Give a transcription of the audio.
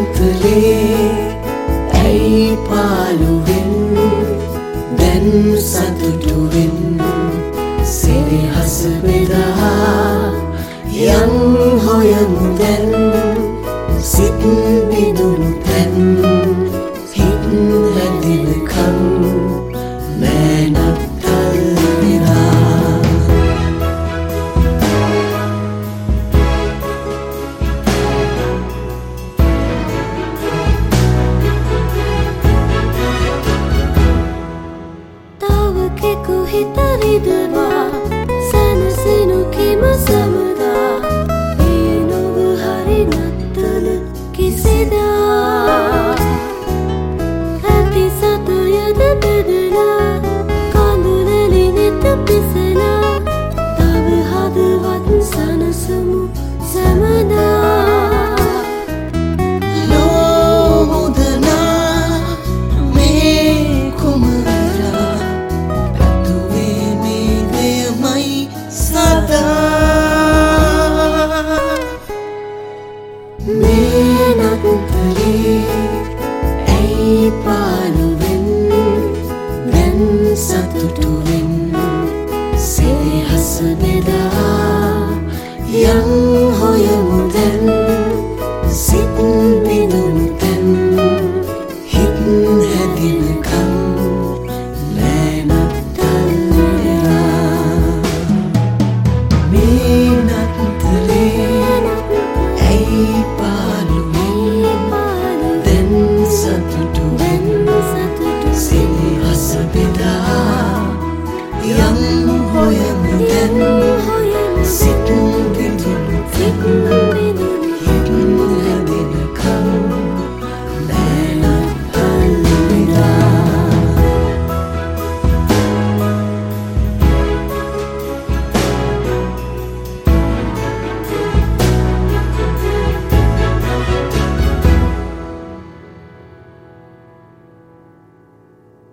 අනන්තලේ ඇයි පාළුවෙන් දැන් සතුටුවෙන් සෙනෙහස බෙදා යන් හොයමු දැන් සිත් බිඳුණු තැන් හිත් හැදිනකම් මෑනත්තල් වෙලා तावकेको हितरिदवा सनसेनु किम समदा ईनुगु हरि नत्तल किसिदा हति सतयद बेदला कांदुनलि नित पिसला तव हदවත් සනසමු සමදා මෑනත්තලේ ඇයි පාළුවෙන් දැන් සතුටුවෙන් සෙනෙහස බෙදා යන් හොයමු දැන්